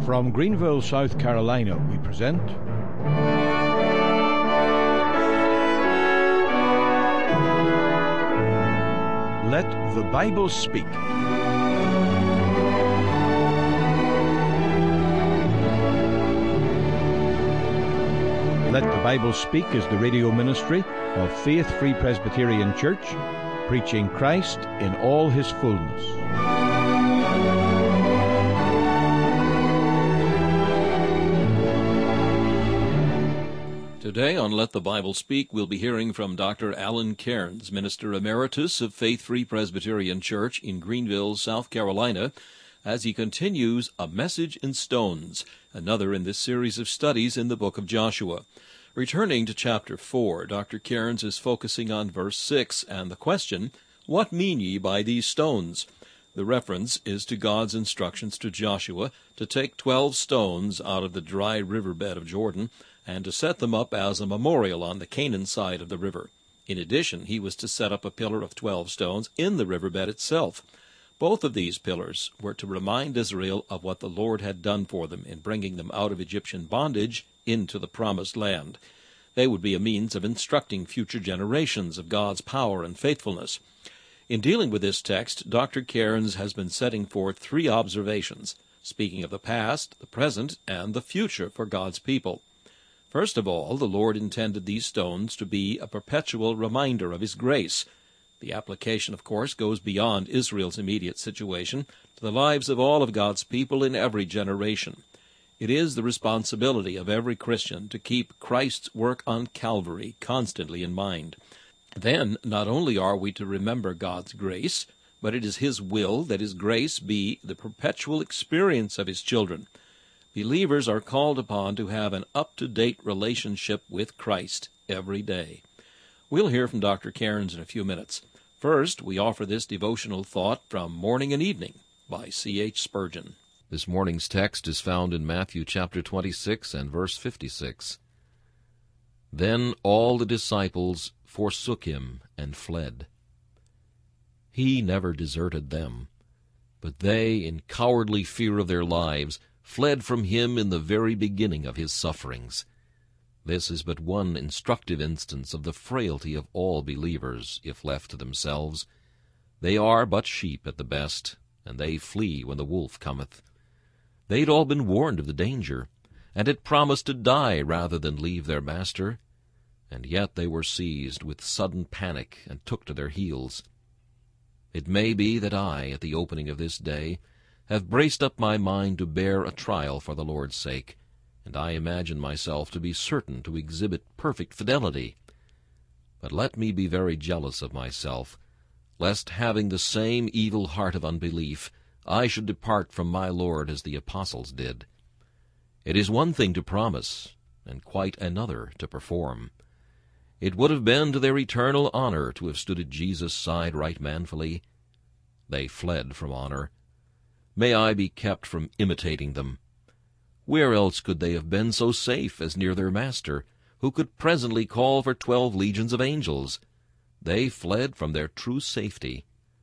From Greenville, South Carolina, we present Let the Bible Speak. Let the Bible Speak is the radio ministry of Faith Free Presbyterian Church, preaching Christ in all his fullness. Today on Let the Bible Speak, we'll be hearing from Dr. Alan Cairns, Minister Emeritus of Faith Free Presbyterian Church in Greenville, South Carolina, as he continues A Message in Stones, another in this series of studies in the book of Joshua. Returning to chapter 4, Dr. Cairns is focusing on verse 6 and the question, "What mean ye by these stones?" The reference is to God's instructions to Joshua to take 12 stones out of the dry riverbed of Jordan and to set them up as a memorial on the Canaan side of the river. In addition, he was to set up a pillar of 12 stones in the riverbed itself. Both of these pillars were to remind Israel of what the Lord had done for them in bringing them out of Egyptian bondage into the promised land. They would be a means of instructing future generations of God's power and faithfulness. In dealing with this text, Dr. Cairns has been setting forth 3 observations, speaking of the past, the present, and the future for God's people. First of all, the Lord intended these stones to be a perpetual reminder of his grace. The application, of course, goes beyond Israel's immediate situation to the lives of all of God's people in every generation. It is the responsibility of every Christian to keep Christ's work on Calvary constantly in mind. Then, not only are we to remember God's grace, but it is his will that his grace be the perpetual experience of his children. Believers are called upon to have an up-to-date relationship with Christ every day. We'll hear from Dr. Cairns in a few minutes. First, we offer this devotional thought from Morning and Evening by C.H. Spurgeon. This morning's text is found in Matthew chapter 26 and verse 56. Then all the disciples forsook him and fled. He never deserted them, but they, in cowardly fear of their lives, fled from him in the very beginning of his sufferings. This is but one instructive instance of the frailty of all believers, if left to themselves. They are but sheep at the best, and they flee when the wolf cometh. They'd all been warned of the danger, and had promised to die rather than leave their master, and yet they were seized with sudden panic and took to their heels. It may be that I, at the opening of this day, have braced up my mind to bear a trial for the Lord's sake, and I imagine myself to be certain to exhibit perfect fidelity. But let me be very jealous of myself, lest, having the same evil heart of unbelief, I should depart from my Lord as the apostles did. It is one thing to promise, and quite another to perform. It would have been to their eternal honor to have stood at Jesus' side right manfully. They fled from honor. May I be kept from imitating them. Where else could they have been so safe as near their Master, who could presently call for 12 legions of angels? They fled from their true safety.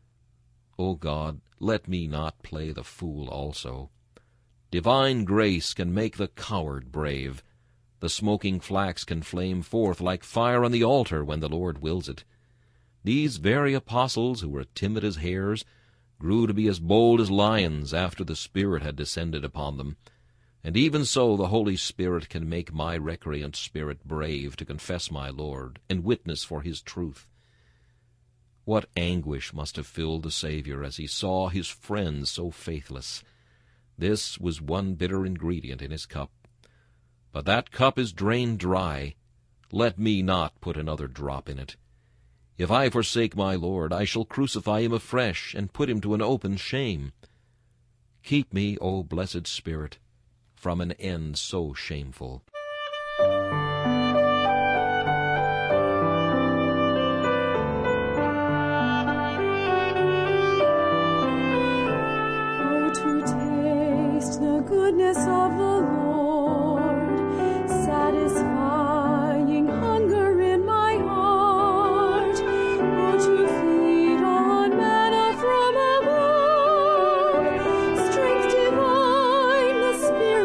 O God, let me not play the fool also. Divine grace can make the coward brave. The smoking flax can flame forth like fire on the altar when the Lord wills it. These very apostles, who were timid as hares, grew to be as bold as lions after the Spirit had descended upon them. And even so the Holy Spirit can make my recreant spirit brave to confess my Lord and witness for his truth. What anguish must have filled the Savior as he saw his friends so faithless! This was one bitter ingredient in his cup. But that cup is drained dry. Let me not put another drop in it. If I forsake my Lord, I shall crucify him afresh and put him to an open shame. Keep me, O blessed Spirit, from an end so shameful. Oh, to taste the goodness of the Lord, satisfying hunger in my heart. Oh, to feed on manna from above, strength divine the Spirit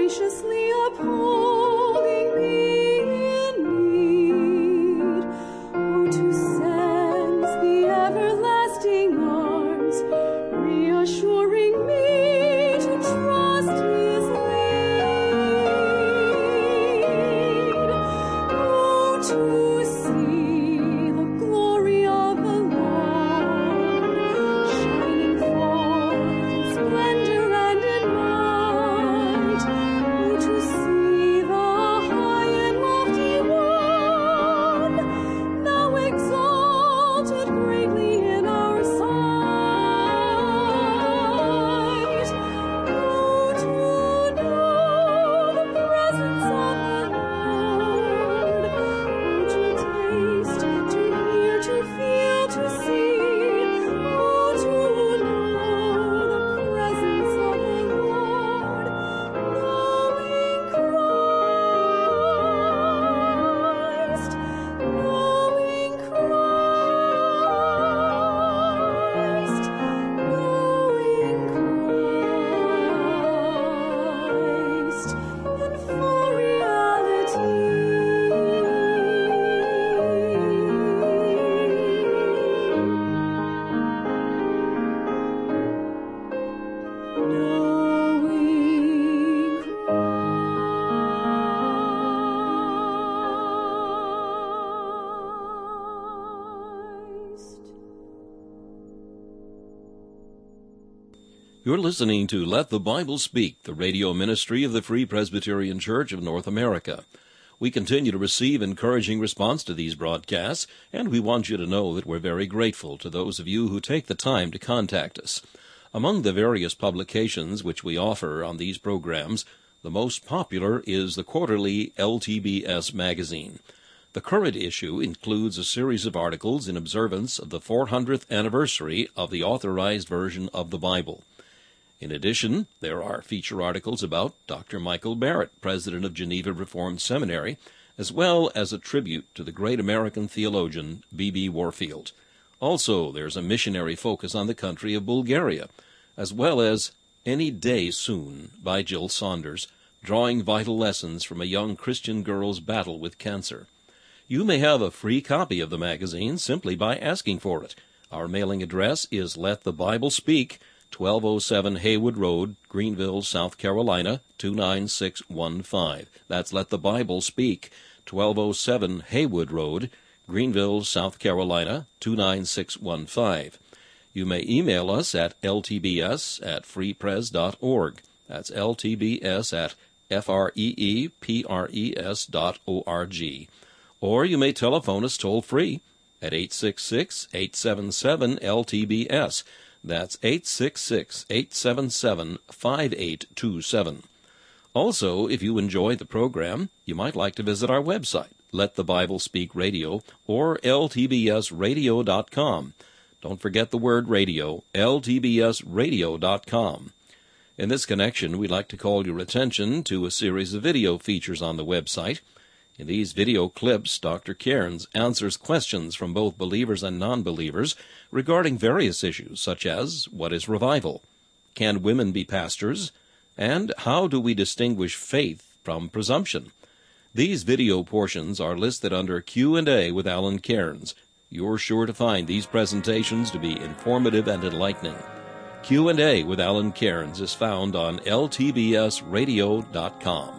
graciously upholding me in need, who to sends the everlasting arms, reassuring me to trust his lead, who to see the glory of the Lord, shining forth in splendor and in might, who to see the high and lofty one, now exalted greatly in our sight, who to know the presence of the Lord, who to taste, to hear, to feel, to see, who to know the presence of the Lord, knowing Christ, knowing Christ, knowing Christ, and for reality. You're listening to Let the Bible Speak, the radio ministry of the Free Presbyterian Church of North America. We continue to receive encouraging response to these broadcasts, and we want you to know that we're very grateful to those of you who take the time to contact us. Among the various publications which we offer on these programs, the most popular is the quarterly LTBS magazine. The current issue includes a series of articles in observance of the 400th anniversary of the Authorized Version of the Bible. In addition, there are feature articles about Dr. Michael Barrett, president of Geneva Reformed Seminary, as well as a tribute to the great American theologian B.B. Warfield. Also, there's a missionary focus on the country of Bulgaria, as well as Any Day Soon by Jill Saunders, drawing vital lessons from a young Christian girl's battle with cancer. You may have a free copy of the magazine simply by asking for it. Our mailing address is Let the Bible Speak, 1207 Haywood Road, Greenville, South Carolina, 29615. That's Let the Bible Speak, 1207 Haywood Road, Greenville, South Carolina, 29615. You may email us at ltbs@freepres.org. That's ltbs@freepres.org. Or you may telephone us toll-free at 866-877-LTBS. That's 866-877-5827. Also, if you enjoy the program, you might like to visit our website, Let the Bible Speak Radio, or ltbsradio.com. Don't forget the word radio, ltbsradio.com. In this connection, we'd like to call your attention to a series of video features on the website. In these video clips, Dr. Cairns answers questions from both believers and non-believers regarding various issues such as, what is revival? Can women be pastors? And how do we distinguish faith from presumption? These video portions are listed under Q&A with Alan Cairns. You're sure to find these presentations to be informative and enlightening. Q&A with Alan Cairns is found on ltbsradio.com.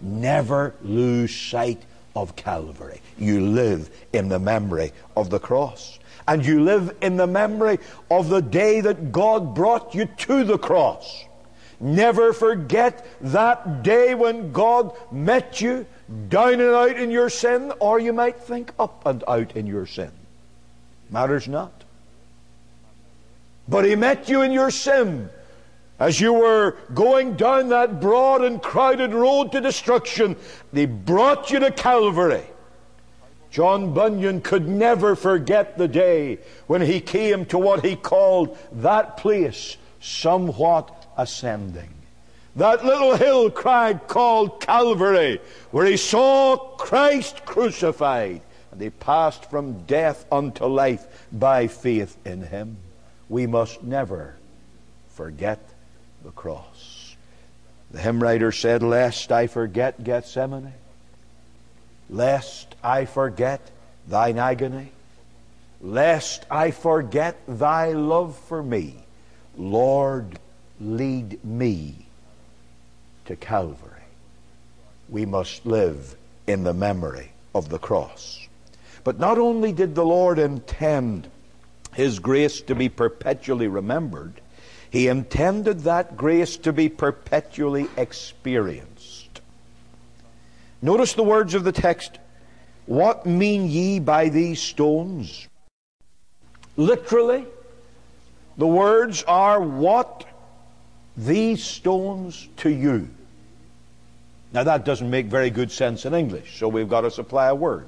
never lose sight of Calvary. You live in the memory of the cross. And you live in the memory of the day that God brought you to the cross. Never forget that day when God met you down and out in your sin, or you might think up and out in your sin. Matters not. But He met you in your sin as you were going down that broad and crowded road to destruction. He brought you to Calvary. John Bunyan could never forget the day when he came to what he called that place somewhat ascending. That little hillcride called Calvary, where he saw Christ crucified, and he passed from death unto life by faith in Him. We must never forget the cross. The hymn writer said, "Lest I forget Gethsemane, lest I forget thine agony, lest I forget thy love for me, Lord, lead me to Calvary." We must live in the memory of the cross. But not only did the Lord intend His grace to be perpetually remembered, He intended that grace to be perpetually experienced. Notice the words of the text. What mean ye by these stones? Literally, the words are, what these stones to you? Now that doesn't make very good sense in English, so we've got to supply a word.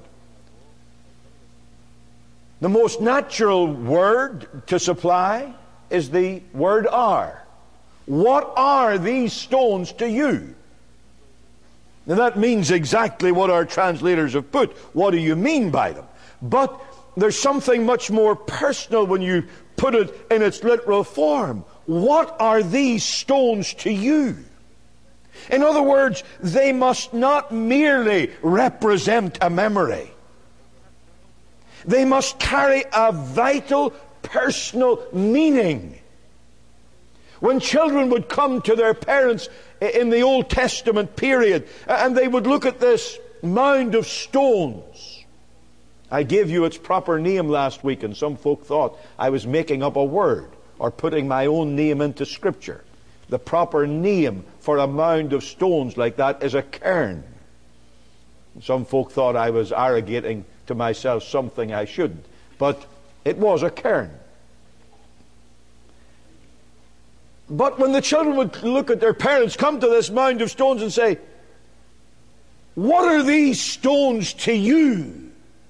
The most natural word to supply is the word are. What are these stones to you? Now that means exactly what our translators have put. What do you mean by them? But there's something much more personal when you put it in its literal form. What are these stones to you? In other words, they must not merely represent a memory. They must carry a vital, personal meaning. When children would come to their parents in the Old Testament period, and they would look at this mound of stones. I gave you its proper name last week, and some folk thought I was making up a word or putting my own name into Scripture. The proper name for a mound of stones like that is a cairn. Some folk thought I was arrogating to myself something I shouldn't. But it was a cairn. But when the children would look at their parents, come to this mound of stones and say, what are these stones to you?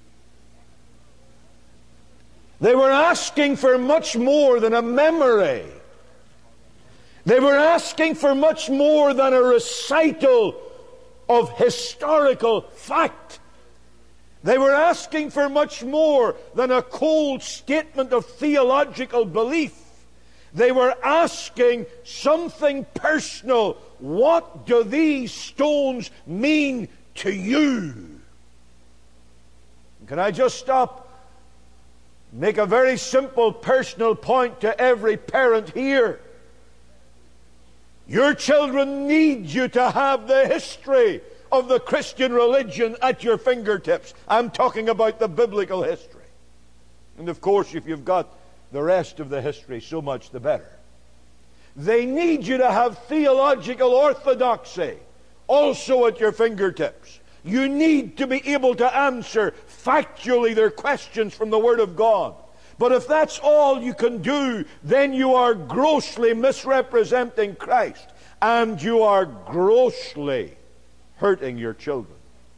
They were asking for much more than a memory. They were asking for much more than a recital of historical fact. They were asking for much more than a cold statement of theological belief. They were asking something personal. What do these stones mean to you? Can I just stop? Make a very simple personal point to every parent here. Your children need you to have the history of the Christian religion at your fingertips. I'm talking about the biblical history. And of course, if you've got the rest of the history, so much the better. They need you to have theological orthodoxy also at your fingertips. You need to be able to answer factually their questions from the Word of God. But if that's all you can do, then you are grossly misrepresenting Christ, and you are grossly hurting your children.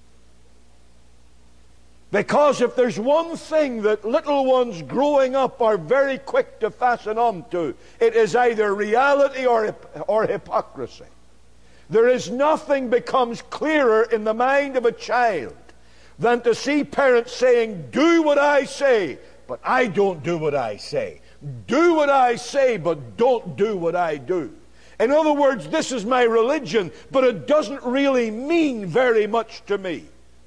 Because if there's one thing that little ones growing up are very quick to fasten on to, it is either reality or hypocrisy. There is nothing becomes clearer in the mind of a child than to see parents saying, do what I say, but I don't do what I say. Do what I say, but don't do what I do. In other words, this is my religion, but it doesn't really mean very much to me.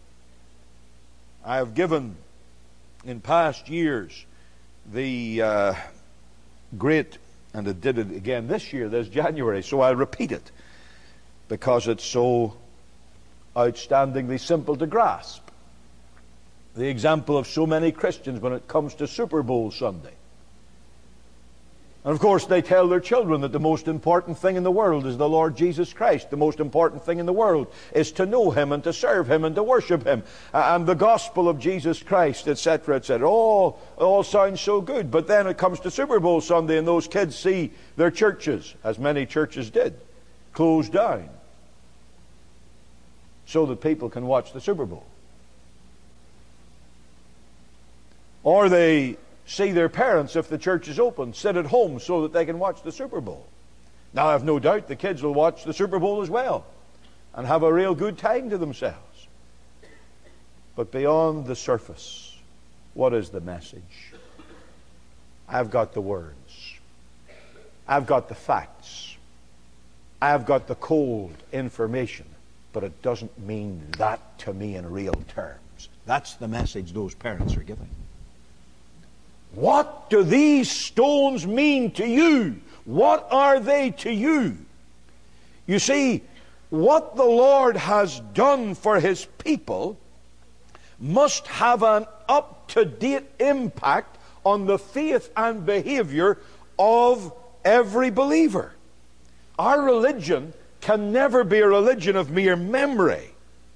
I have given in past years the great, and I did it again this year, this January, so I'll repeat it because it's so outstandingly simple to grasp. The example of so many Christians when it comes to Super Bowl Sunday. And of course they tell their children that the most important thing in the world is the Lord Jesus Christ. The most important thing in the world is to know Him and to serve Him and to worship Him. And the gospel of Jesus Christ, etc., etc. All sounds so good. But then it comes to Super Bowl Sunday and those kids see their churches, as many churches did, closed down so that people can watch the Super Bowl. Or they see their parents, if the church is open, sit at home so that they can watch the Super Bowl. Now, I have no doubt the kids will watch the Super Bowl as well and have a real good time to themselves. But beyond the surface, what is the message? I've got the words. I've got the facts. I've got the cold information. But it doesn't mean that to me in real terms. That's the message those parents are giving. What do these stones mean to you? What are they to you? You see, what the Lord has done for His people must have an up-to-date impact on the faith and behavior of every believer. Our religion can never be a religion of mere memory.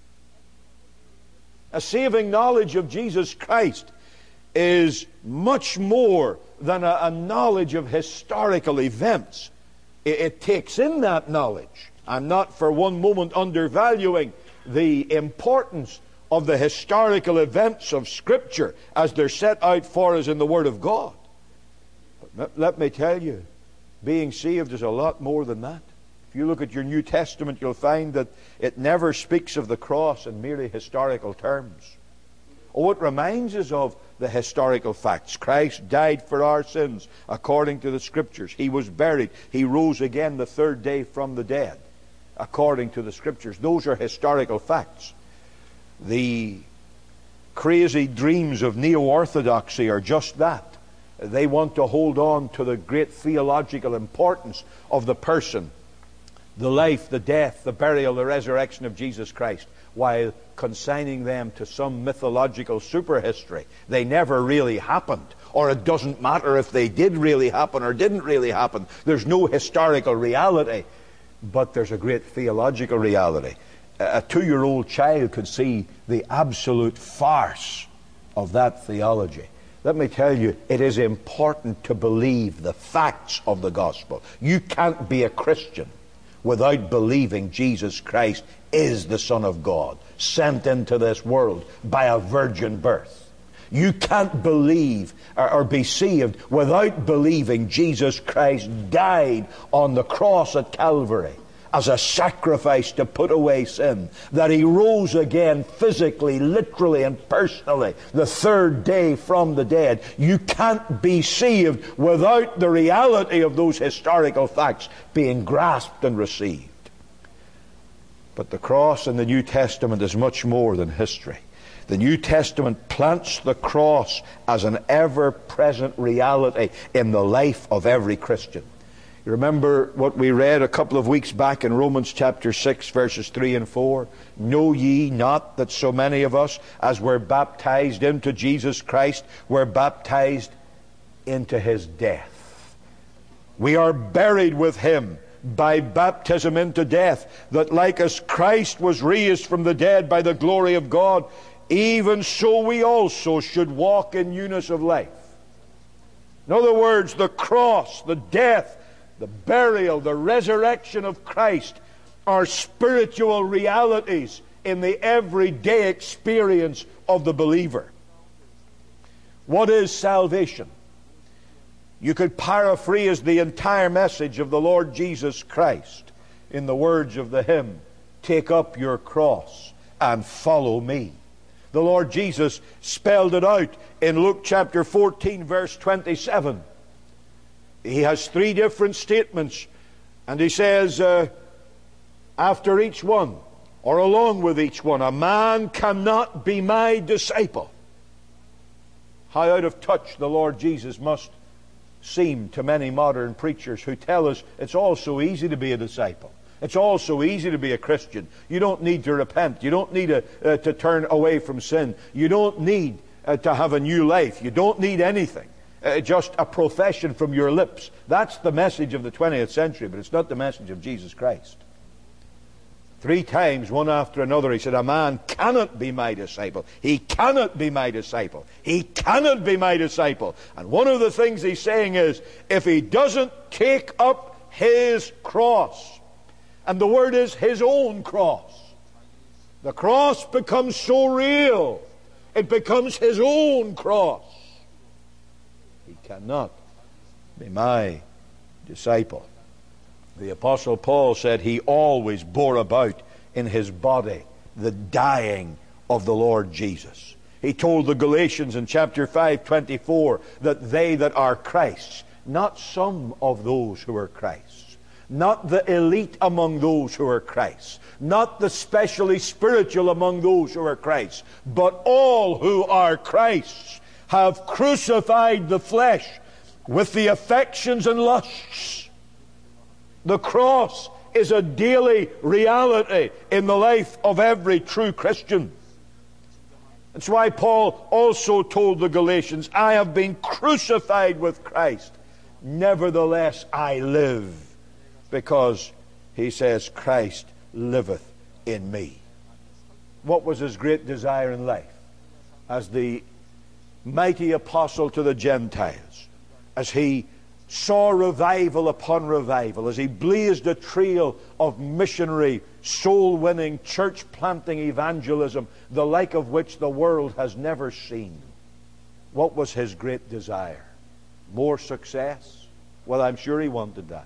A saving knowledge of Jesus Christ is much more than a knowledge of historical events. It takes in that knowledge. I'm not for one moment undervaluing the importance of the historical events of Scripture as they're set out for us in the Word of God. But let me tell you, being saved is a lot more than that. If you look at your New Testament, you'll find that it never speaks of the cross in merely historical terms. Oh, it reminds us of the historical facts. Christ died for our sins according to the Scriptures. He was buried. He rose again the third day from the dead according to the Scriptures. Those are historical facts. The crazy dreams of neo-orthodoxy are just that. They want to hold on to the great theological importance of the person, the life, the death, the burial, the resurrection of Jesus Christ, while consigning them to some mythological superhistory. They never really happened, or it doesn't matter if they did really happen or didn't really happen. There's no historical reality, but there's a great theological reality. A 2-year-old child could see the absolute farce of that theology. Let me tell you, it is important to believe the facts of the gospel. You can't be a Christian without believing Jesus Christ is the Son of God, sent into this world by a virgin birth. You can't believe or be saved without believing Jesus Christ died on the cross at Calvary as a sacrifice to put away sin, that He rose again physically, literally and personally the third day from the dead. You can't be saved without the reality of those historical facts being grasped and received. But the cross in the New Testament is much more than history. The New Testament plants the cross as an ever-present reality in the life of every Christian. You remember what we read a couple of weeks back in Romans chapter 6, verses 3 and 4? Know ye not that so many of us, as were baptized into Jesus Christ, were baptized into His death? We are buried with Him by baptism into death, that like as Christ was raised from the dead by the glory of God, even so we also should walk in newness of life. In other words, the cross, the death, the burial, the resurrection of Christ are spiritual realities in the everyday experience of the believer. What is salvation? You could paraphrase the entire message of the Lord Jesus Christ in the words of the hymn, "Take up your cross and follow me." The Lord Jesus spelled it out in Luke chapter 14, verse 27. He has 3 different statements, and He says, after each one, or along with each one, a man cannot be my disciple. How out of touch the Lord Jesus must seem to many modern preachers who tell us it's all so easy to be a disciple. It's all so easy to be a Christian. You don't need to repent. You don't need to turn away from sin. You don't need to have a new life. You don't need anything. Just a profession from your lips. That's the message of the 20th century, but it's not the message of Jesus Christ. 3 times, one after another, he said, a man cannot be my disciple. He cannot be my disciple. He cannot be my disciple. And one of the things he's saying is, if he doesn't take up his cross, and the word is his own cross, the cross becomes so real, it becomes his own cross. He cannot be my disciple. The Apostle Paul said he always bore about in his body the dying of the Lord Jesus. He told the Galatians in chapter 5:24 that they that are Christ's, not some of those who are Christ's, not the elite among those who are Christ's, not the specially spiritual among those who are Christ's, but all who are Christ's have crucified the flesh with the affections and lusts. The cross is a daily reality in the life of every true Christian. That's why Paul also told the Galatians, I have been crucified with Christ. Nevertheless I live. Because, he says, Christ liveth in me. What was his great desire in life? As the mighty apostle to the Gentiles, as he saw revival upon revival, as he blazed a trail of missionary, soul-winning, church-planting evangelism, the like of which the world has never seen. What was his great desire? More success? Well, I'm sure he wanted that.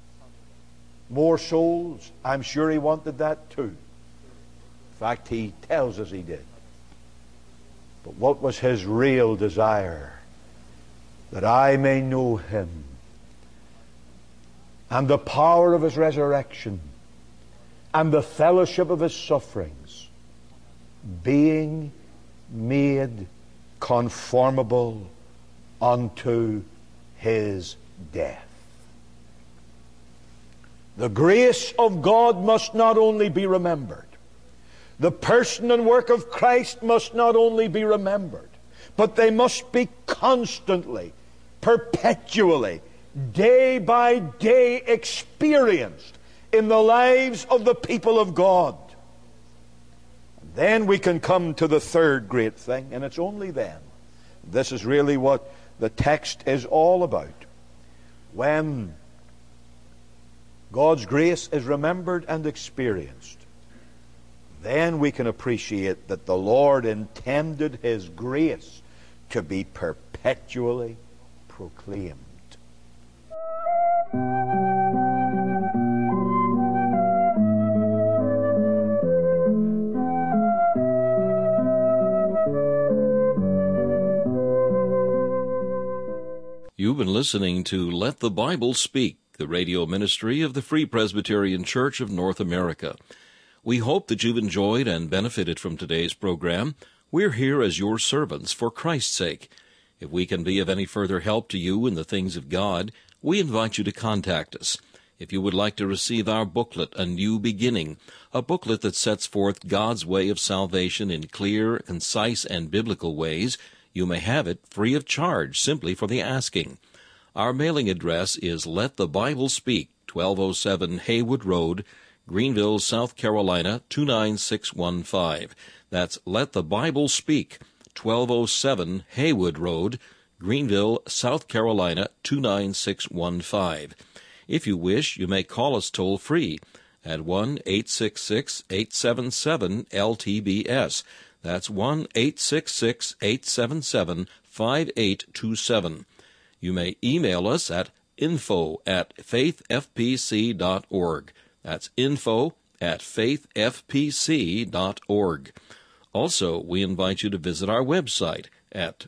More souls? I'm sure he wanted that too. In fact, he tells us he did. But what was his real desire? That I may know him and the power of his resurrection and the fellowship of his sufferings, being made conformable unto his death. The grace of God must not only be remembered. The person and work of Christ must not only be remembered, but they must be constantly, perpetually, day by day experienced in the lives of the people of God. And then we can come to the third great thing, and it's only then. This is really what the text is all about. When God's grace is remembered and experienced, then we can appreciate that the Lord intended his grace to be perpetually proclaimed. You've been listening to Let the Bible Speak, the radio ministry of the Free Presbyterian Church of North America. We hope that you've enjoyed and benefited from today's program. We're here as your servants for Christ's sake. If we can be of any further help to you in the things of God, we invite you to contact us. If you would like to receive our booklet, A New Beginning, a booklet that sets forth God's way of salvation in clear, concise, and biblical ways, you may have it free of charge simply for the asking. Our mailing address is Let the Bible Speak, 1207 Haywood Road, Greenville, South Carolina, 29615. That's Let the Bible Speak, 1207 Haywood Road, Greenville, South Carolina, 29615. If you wish, you may call us toll-free at 1-866-877-LTBS. That's 1-866-877-5827. You may email us at info@faithfpc.org. That's info@faithfpc.org. Also, we invite you to visit our website at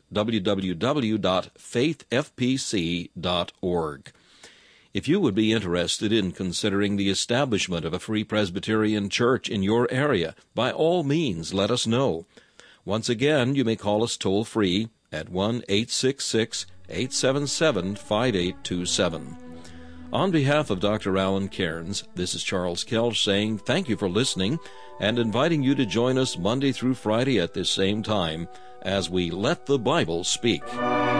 www.faithfpc.org. If you would be interested in considering the establishment of a Free Presbyterian Church in your area, by all means let us know. Once again, you may call us toll-free at 1-866-877-5827. On behalf of Dr. Alan Cairns, this is Charles Kelch saying thank you for listening and inviting you to join us Monday through Friday at this same time as we let the Bible speak.